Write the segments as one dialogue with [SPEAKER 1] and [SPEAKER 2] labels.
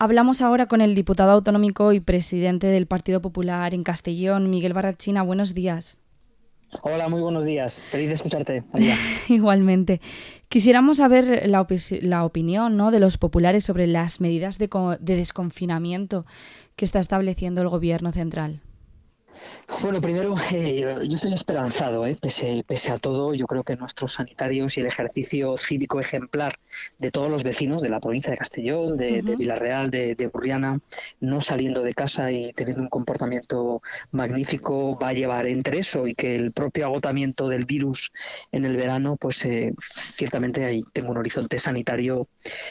[SPEAKER 1] Hablamos ahora con el diputado autonómico y presidente del Partido Popular en Castellón, Miguel Barrachina. Buenos días.
[SPEAKER 2] Hola, muy buenos días. Feliz de escucharte, María.
[SPEAKER 1] Igualmente. Quisiéramos saber la opinión, ¿no?, de los populares sobre las medidas de desconfinamiento que está estableciendo el Gobierno central.
[SPEAKER 2] Bueno, primero, yo estoy esperanzado, pese a todo. Yo creo que nuestros sanitarios y el ejercicio cívico ejemplar de todos los vecinos de la provincia de Castellón, de
[SPEAKER 1] Uh-huh.
[SPEAKER 2] Villarreal, de Burriana, no saliendo de casa y teniendo un comportamiento magnífico, va a llevar entre eso y que el propio agotamiento del virus en el verano, pues ciertamente ahí tengo un horizonte sanitario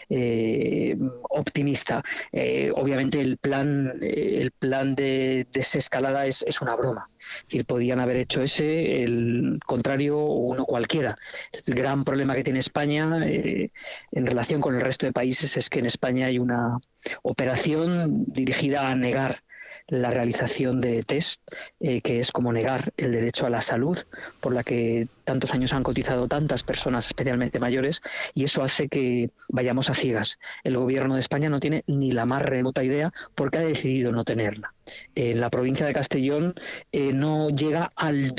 [SPEAKER 2] optimista. Obviamente el plan de desescalada es una broma. Es decir, podían haber hecho ese, el contrario o uno cualquiera. El gran problema que tiene España en relación con el resto de países es que en España hay una operación dirigida a negar la realización de test, que es como negar el derecho a la salud, por la que tantos años han cotizado tantas personas, especialmente mayores, y eso hace que vayamos a ciegas. El gobierno de España no tiene ni la más remota idea porque ha decidido no tenerla. En la provincia de Castellón no llega al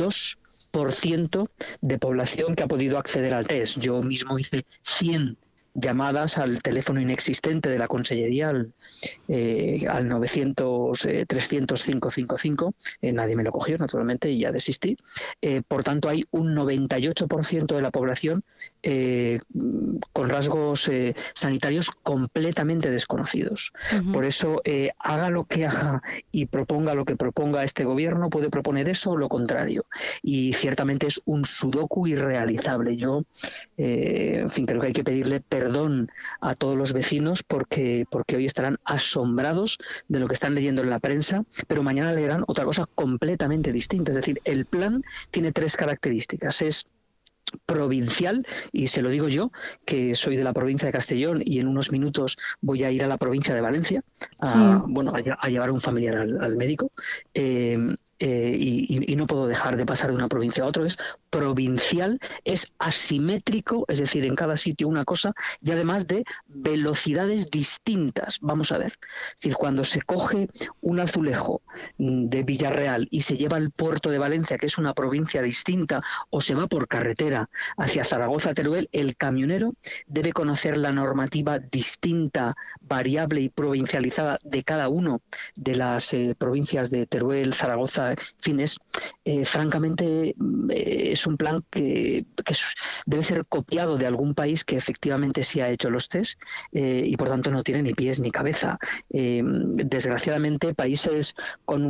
[SPEAKER 2] 2% de población que ha podido acceder al test. Yo mismo hice 100 llamadas al teléfono inexistente de la Consellería, al 900 300 555. Nadie me lo cogió, naturalmente, y ya desistí. Por tanto, hay un 98% de la población con rasgos sanitarios completamente desconocidos.
[SPEAKER 1] Uh-huh.
[SPEAKER 2] Por eso, haga lo que haga y proponga lo que proponga este gobierno, puede proponer eso o lo contrario. Y ciertamente es un sudoku irrealizable. Yo, en fin, creo que hay que pedirle perdón a todos los vecinos porque hoy estarán asombrados de lo que están leyendo en la prensa, pero mañana leerán otra cosa completamente distinta. Es decir, el plan tiene tres características. Es provincial, y se lo digo yo, que soy de la provincia de Castellón y en unos minutos voy a ir a la provincia de Valencia
[SPEAKER 1] Sí.
[SPEAKER 2] a llevar a un familiar al médico, y no puedo dejar de pasar de una provincia a otra. Es provincial, es asimétrico, es decir, en cada sitio una cosa, y además de velocidades distintas. Vamos a ver, es decir, cuando se coge un azulejo de Villarreal y se lleva al puerto de Valencia, que es una provincia distinta, o se va por carretera hacia Zaragoza-Teruel, el camionero debe conocer la normativa distinta, variable y provincializada de cada uno de las provincias de Teruel, Zaragoza, en fin, francamente, es un plan que debe ser copiado de algún país que efectivamente sí ha hecho los test, y por tanto no tiene ni pies ni cabeza. Desgraciadamente, países con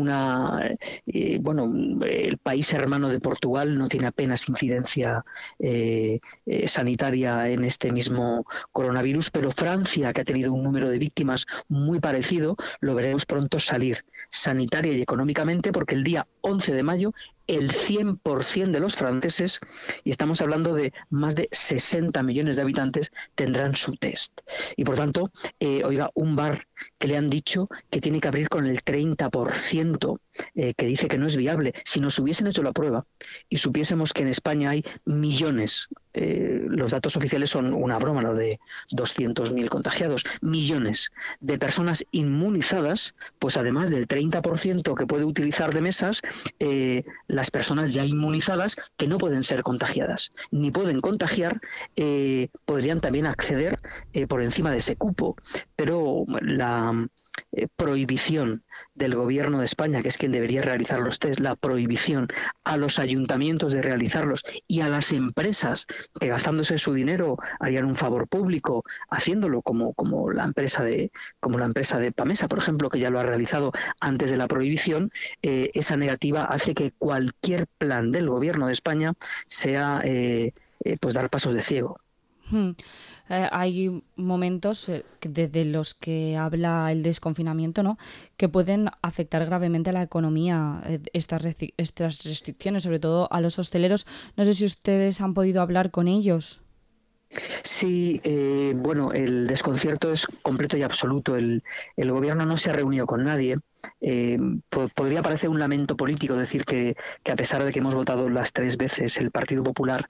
[SPEAKER 2] el país hermano de Portugal no tiene apenas incidencia sanitaria en este mismo coronavirus, pero Francia, que ha tenido un número de víctimas muy parecido, lo veremos pronto salir sanitaria y económicamente, porque el día 11 de mayo el 100% de los franceses, y estamos hablando de más de 60 millones de habitantes, tendrán su test. Y por tanto, un bar que le han dicho que tiene que abrir con el 30%, que dice que no es viable. Si nos hubiesen hecho la prueba y supiésemos que en España hay millones, los datos oficiales son una broma, lo de 200.000 contagiados, millones de personas inmunizadas, pues además del 30% que puede utilizar de mesas, las personas ya inmunizadas que no pueden ser contagiadas, ni pueden contagiar, podrían también acceder por encima de ese cupo. Pero la prohibición del gobierno de España, que es quien debería realizar los test, la prohibición a los ayuntamientos de realizarlos y a las empresas que gastándose su dinero harían un favor público haciéndolo, como la empresa de Pamesa, por ejemplo, que ya lo ha realizado antes de la prohibición. Esa negativa hace que cualquier plan del gobierno de España sea pues dar pasos de ciego.
[SPEAKER 1] Hmm. Hay momentos desde los que habla el desconfinamiento, ¿no?, que pueden afectar gravemente a la economía, estas restricciones, sobre todo a los hosteleros. No sé si ustedes han podido hablar con ellos.
[SPEAKER 2] Sí, bueno, el desconcierto es completo y absoluto. El gobierno no se ha reunido con nadie. Eh, Podría parecer un lamento político decir que a pesar de que hemos votado las 3 veces el Partido Popular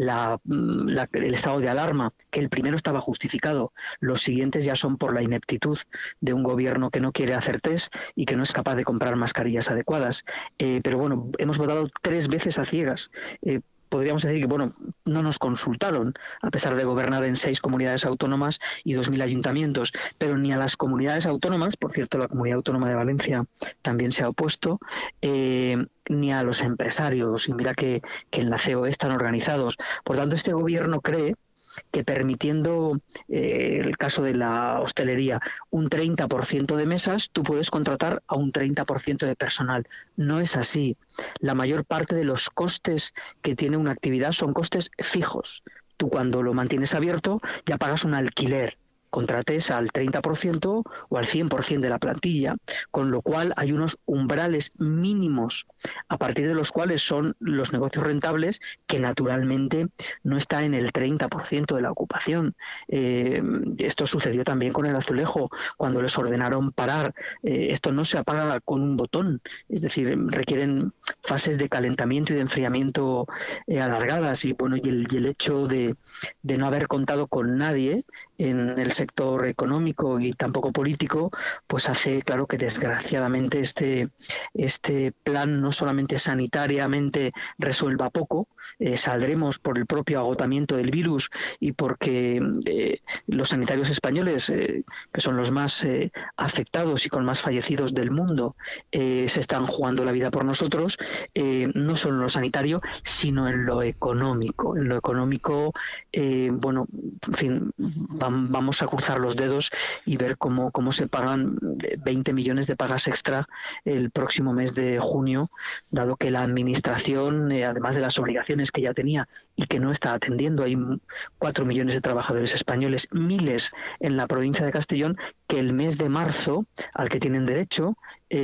[SPEAKER 2] el estado de alarma, que el primero estaba justificado, los siguientes ya son por la ineptitud de un gobierno que no quiere hacer test y que no es capaz de comprar mascarillas adecuadas. Pero bueno, hemos votado 3 veces a ciegas. Podríamos decir que, bueno, no nos consultaron, a pesar de gobernar en 6 comunidades autónomas y 2.000 ayuntamientos, pero ni a las comunidades autónomas, por cierto, la Comunidad Autónoma de Valencia también se ha opuesto, ni a los empresarios, y mira que en la COE están organizados. Por tanto, este gobierno cree que permitiendo el caso de la hostelería, un 30% de mesas, tú puedes contratar a un 30% de personal. No es así. La mayor parte de los costes que tiene una actividad son costes fijos. Tú cuando lo mantienes abierto ya pagas un alquiler, contrates al 30% o al 100% de la plantilla, con lo cual hay unos umbrales mínimos a partir de los cuales son los negocios rentables, que naturalmente no está en el 30% de la ocupación. Esto sucedió también con el azulejo, cuando les ordenaron parar. Esto no se apaga con un botón, es decir, requieren fases de calentamiento y de enfriamiento alargadas, y bueno, y el hecho de no haber contado con nadie en el sector económico y tampoco político, pues hace claro que desgraciadamente este plan no solamente sanitariamente resuelva poco, saldremos por el propio agotamiento del virus y porque los sanitarios españoles, que son los más afectados y con más fallecidos del mundo, se están jugando la vida por nosotros, no solo en lo sanitario, sino en lo económico. En lo económico, bueno, en fin, vamos a cruzar los dedos y ver cómo se pagan 20 millones de pagas extra el próximo mes de junio, dado que la administración, además de las obligaciones que ya tenía y que no está atendiendo, hay 4 millones de trabajadores españoles, miles en la provincia de Castellón, que el mes de marzo, al que tienen derecho,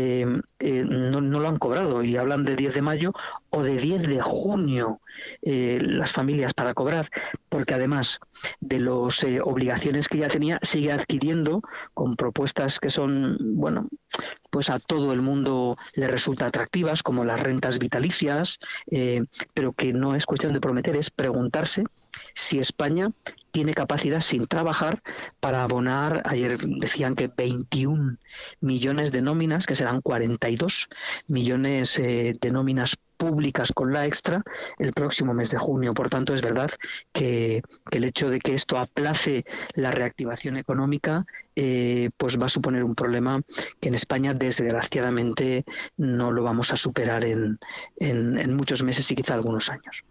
[SPEAKER 2] no lo han cobrado, y hablan de 10 de mayo o de 10 de junio las familias para cobrar, porque además de las obligaciones que ya tenía, sigue adquiriendo con propuestas que son, bueno, pues a todo el mundo le resulta atractivas, como las rentas vitalicias, pero que no es cuestión de prometer, es preguntarse si España tiene capacidad sin trabajar para abonar, ayer decían que 21 millones de nóminas, que serán 42 millones de nóminas públicas con la extra el próximo mes de junio. Por tanto, es verdad que el hecho de que esto aplace la reactivación económica pues va a suponer un problema que en España desgraciadamente no lo vamos a superar en muchos meses y quizá algunos años.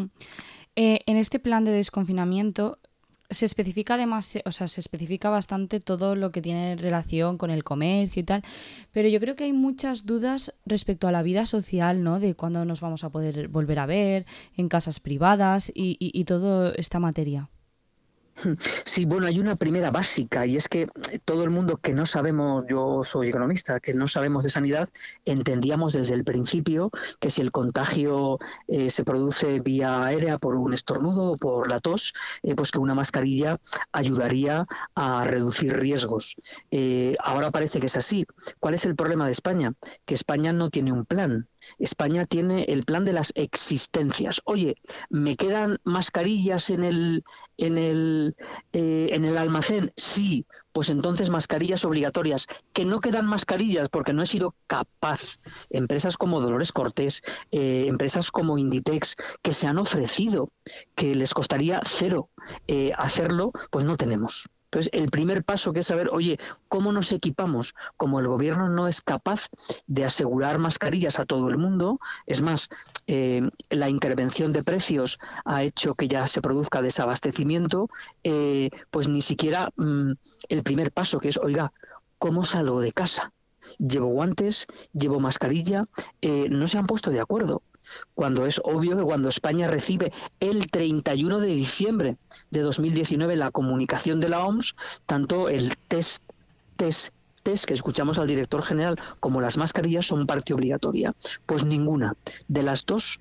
[SPEAKER 1] En este plan de desconfinamiento se especifica además, o sea, se especifica bastante todo lo que tiene relación con el comercio y tal, pero yo creo que hay muchas dudas respecto a la vida social, ¿no? De cuándo nos vamos a poder volver a ver en casas privadas y toda esta materia.
[SPEAKER 2] Sí, bueno, hay una primera básica, y es que todo el mundo que no sabemos, yo soy economista, que no sabemos de sanidad, entendíamos desde el principio que si el contagio se produce vía aérea por un estornudo o por la tos, pues que una mascarilla ayudaría a reducir riesgos. Ahora parece que es así. ¿Cuál es el problema de España? Que España no tiene un plan. España tiene el plan de las existencias. Oye, ¿me quedan mascarillas en el almacén? Sí, pues entonces mascarillas obligatorias. Que no quedan mascarillas porque no he sido capaz. Empresas como Dolores Cortés, empresas como Inditex, que se han ofrecido, que les costaría cero hacerlo, pues no tenemos. Entonces, el primer paso, que es saber, oye, ¿cómo nos equipamos? Como el gobierno no es capaz de asegurar mascarillas a todo el mundo, es más, la intervención de precios ha hecho que ya se produzca desabastecimiento, pues ni siquiera el primer paso, que es, oiga, ¿cómo salgo de casa? Llevo guantes, llevo mascarilla, no se han puesto de acuerdo. Cuando es obvio que cuando España recibe el 31 de diciembre de 2019 la comunicación de la OMS, tanto el test que escuchamos al director general como las mascarillas son parte obligatoria. Pues ninguna. De las dos,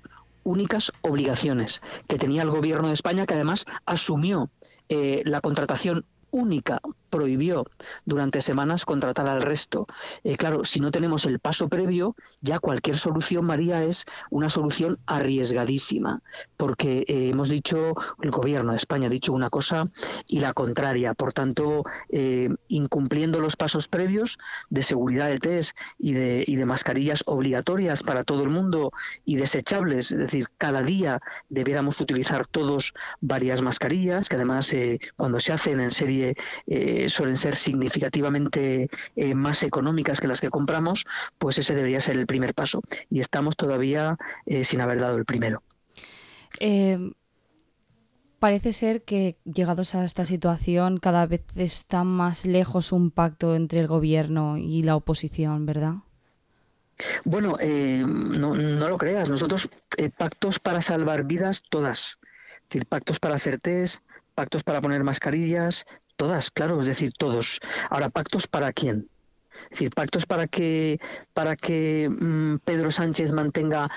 [SPEAKER 2] únicas obligaciones que tenía el gobierno de España, que además asumió la contratación única, prohibió durante semanas contratar al resto. Claro, si no tenemos el paso previo, ya cualquier solución, María, es una solución arriesgadísima, porque hemos dicho, el gobierno de España ha dicho una cosa y la contraria. Por tanto, incumpliendo los pasos previos de seguridad de test y de mascarillas obligatorias para todo el mundo y desechables, es decir, cada día debiéramos utilizar todos varias mascarillas, que además cuando se hacen en serie suelen ser significativamente más económicas que las que compramos, pues ese debería ser el primer paso. Y estamos todavía sin haber dado el primero.
[SPEAKER 1] Parece ser que, llegados a esta situación, cada vez está más lejos un pacto entre el gobierno y la oposición, ¿verdad?
[SPEAKER 2] Bueno, no lo creas. Nosotros pactos para salvar vidas, todas. Es decir, pactos para hacer test, pactos para poner mascarillas, todas, claro, es decir, todos. Ahora, ¿pactos para quién? Es decir, pactos para que Pedro Sánchez mantenga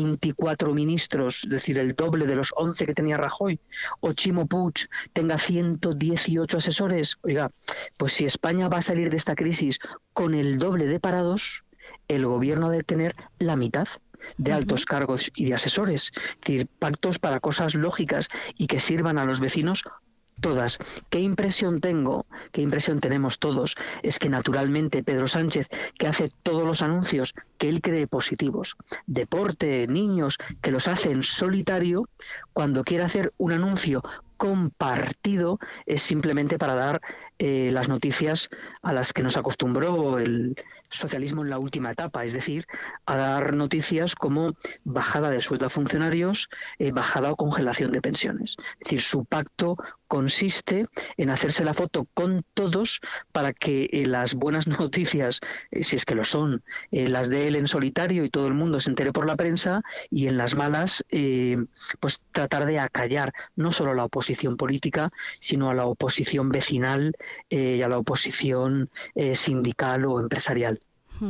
[SPEAKER 2] 24 ministros, es decir, el doble de los 11 que tenía Rajoy, o Chimo Puig tenga 118 asesores. Oiga, pues si España va a salir de esta crisis con el doble de parados, el gobierno debe tener la mitad de altos cargos y de asesores. Es decir, pactos para cosas lógicas y que sirvan a los vecinos, todas. ¿Qué impresión tengo? ¿Qué impresión tenemos todos? Es que naturalmente Pedro Sánchez, que hace todos los anuncios que él cree positivos, deporte, niños, que los hace en solitario, cuando quiere hacer un anuncio compartido es simplemente para dar las noticias a las que nos acostumbró el socialismo en la última etapa, es decir, a dar noticias como bajada de sueldo a funcionarios, bajada o congelación de pensiones. Es decir, su pacto consiste en hacerse la foto con todos para que las buenas noticias, si es que lo son, las de él en solitario y todo el mundo se entere por la prensa, y en las malas, pues tratar de acallar no solo a la oposición política, sino a la oposición vecinal y a la oposición sindical o empresarial.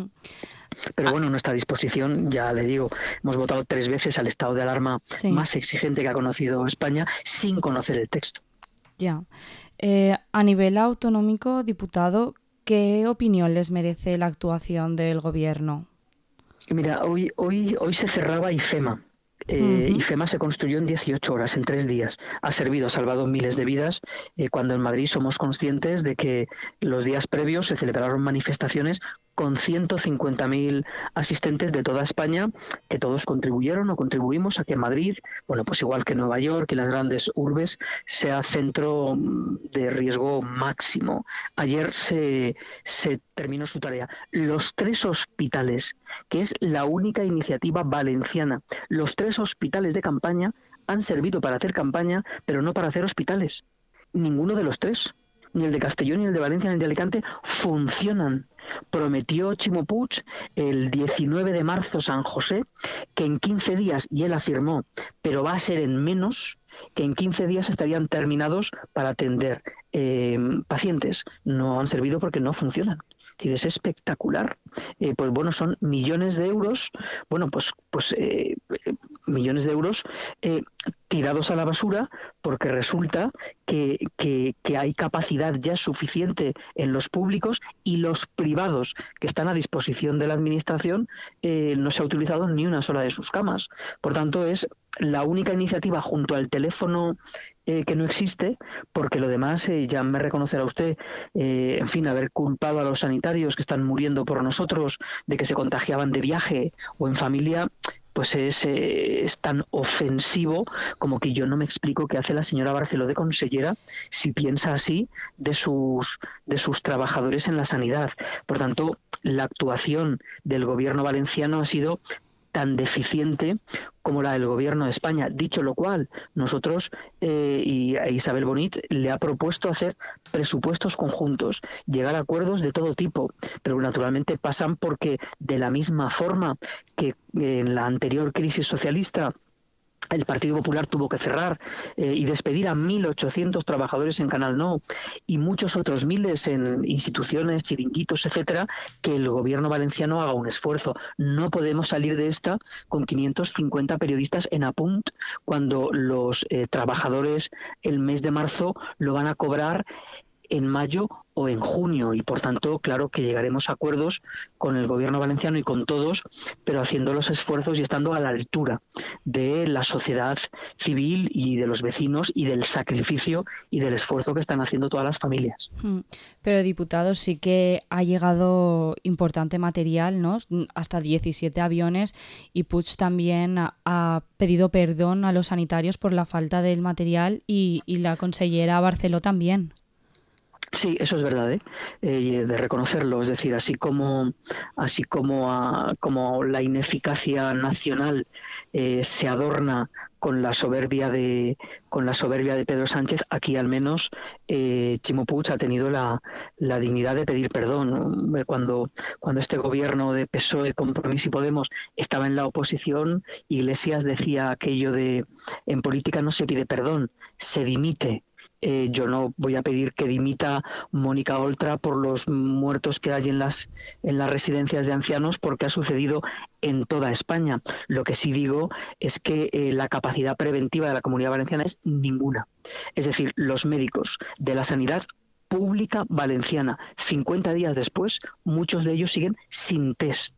[SPEAKER 2] Pero bueno, nuestra disposición, ya le digo, hemos votado 3 veces al estado de alarma más exigente que ha conocido España sin conocer el texto.
[SPEAKER 1] Ya. A nivel autonómico, diputado, ¿qué opinión les merece la actuación del gobierno?
[SPEAKER 2] Mira, hoy se cerraba IFEMA. IFEMA se construyó en 18 horas, en 3 días. Ha servido, ha salvado miles de vidas, cuando en Madrid somos conscientes de que los días previos se celebraron manifestaciones con 150.000 asistentes de toda España, que todos contribuyeron o contribuimos a que Madrid, bueno, pues igual que Nueva York y las grandes urbes, sea centro de riesgo máximo. Ayer se terminó su tarea. Los 3 hospitales, que es la única iniciativa valenciana, los 3 hospitales de campaña han servido para hacer campaña, pero no para hacer hospitales. Ninguno de los 3, ni el de Castellón, ni el de Valencia, ni el de Alicante, funcionan. Prometió Chimo Puig el 19 de marzo San José que en 15 días, y él afirmó, pero va a ser en menos, que en 15 días estarían terminados para atender pacientes. No han servido porque no funcionan. Es espectacular. Pues bueno, son millones de euros, millones de euros tirados a la basura, porque resulta que hay capacidad ya suficiente en los públicos, y los privados que están a disposición de la administración no se ha utilizado ni una sola de sus camas. Por tanto, es la única iniciativa junto al teléfono que no existe, porque lo demás, ya me reconocerá usted, en fin, haber culpado a los sanitarios que están muriendo por nosotros de que se contagiaban de viaje o en familia, pues es tan ofensivo como que yo no me explico qué hace la señora Barceló de consellera si piensa así de sus trabajadores en la sanidad. Por tanto, la actuación del gobierno valenciano ha sido tan deficiente como la del gobierno de España. Dicho lo cual, nosotros y a Isabel Bonit le ha propuesto hacer presupuestos conjuntos, llegar a acuerdos de todo tipo, pero naturalmente pasan porque, de la misma forma que en la anterior crisis socialista el Partido Popular tuvo que cerrar y despedir a 1.800 trabajadores en Canal Nou y muchos otros miles en instituciones, chiringuitos, etcétera, que el gobierno valenciano haga un esfuerzo. No podemos salir de esta con 550 periodistas en apunt cuando los trabajadores el mes de marzo lo van a cobrar en mayo o en junio, y por tanto, claro que llegaremos a acuerdos con el gobierno valenciano y con todos, pero haciendo los esfuerzos y estando a la altura de la sociedad civil y de los vecinos y del sacrificio y del esfuerzo que están haciendo todas las familias.
[SPEAKER 1] Pero, diputado, sí que ha llegado importante material, ¿no? Hasta 17 aviones, y Puig también ha pedido perdón a los sanitarios por la falta del material y la consellera Barceló también.
[SPEAKER 2] Sí, eso es verdad, de reconocerlo. Es decir, así como la ineficacia nacional se adorna con la soberbia de Pedro Sánchez, aquí al menos Ximo Puig ha tenido la dignidad de pedir perdón. Cuando este gobierno de PSOE, Compromís y Podemos estaba en la oposición, Iglesias decía aquello de: en política no se pide perdón, se dimite. Yo no voy a pedir que dimita Mónica Oltra por los muertos que hay en las residencias de ancianos, porque ha sucedido en toda España. Lo que sí digo es que la capacidad preventiva de la Comunidad Valenciana es ninguna. Es decir, los médicos de la sanidad pública valenciana, 50 días después, muchos de ellos siguen sin test.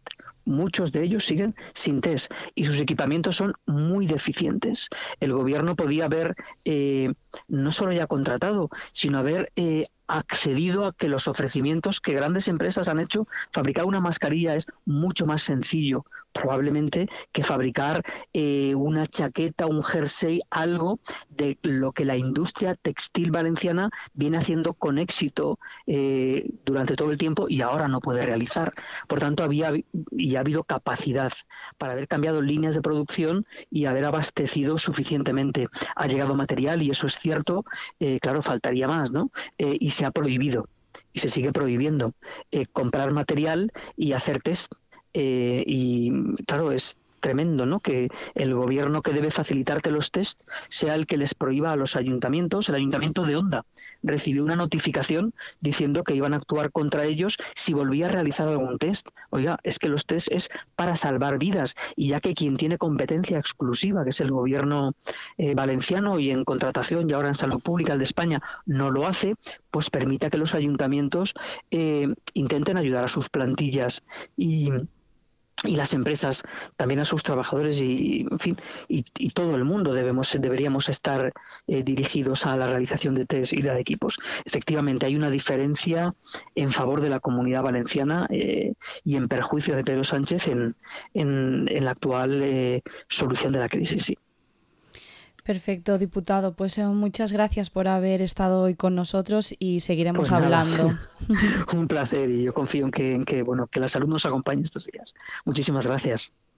[SPEAKER 2] Y sus equipamientos son muy deficientes. El gobierno podía haber no solo ya contratado, sino haber accedido a que los ofrecimientos que grandes empresas han hecho. Fabricar una mascarilla es mucho más sencillo, probablemente, que fabricar una chaqueta, un jersey, algo de lo que la industria textil valenciana viene haciendo con éxito durante todo el tiempo y ahora no puede realizar. Por tanto, ha habido capacidad para haber cambiado líneas de producción y haber abastecido suficientemente. Ha llegado material y eso es cierto, claro, faltaría más, ¿no? Y se ha prohibido y se sigue prohibiendo comprar material y hacer test. Y claro, es tremendo, ¿no?, que el gobierno que debe facilitarte los test sea el que les prohíba a los ayuntamientos. El ayuntamiento de Onda recibió una notificación diciendo que iban a actuar contra ellos si volvía a realizar algún test. Oiga, es que los test es para salvar vidas, y ya que quien tiene competencia exclusiva, que es el gobierno valenciano, y en contratación y ahora en salud pública el de España no lo hace, pues permita que los ayuntamientos intenten ayudar a sus plantillas y las empresas también a sus trabajadores, y en fin, y todo el mundo deberíamos estar dirigidos a la realización de test y de equipos. Efectivamente, hay una diferencia en favor de la Comunidad Valenciana y en perjuicio de Pedro Sánchez en la actual solución de la crisis, sí.
[SPEAKER 1] Perfecto, diputado. Pues muchas gracias por haber estado hoy con nosotros y seguiremos hablando.
[SPEAKER 2] Un placer, y yo confío en que la salud nos acompañe estos días. Muchísimas gracias.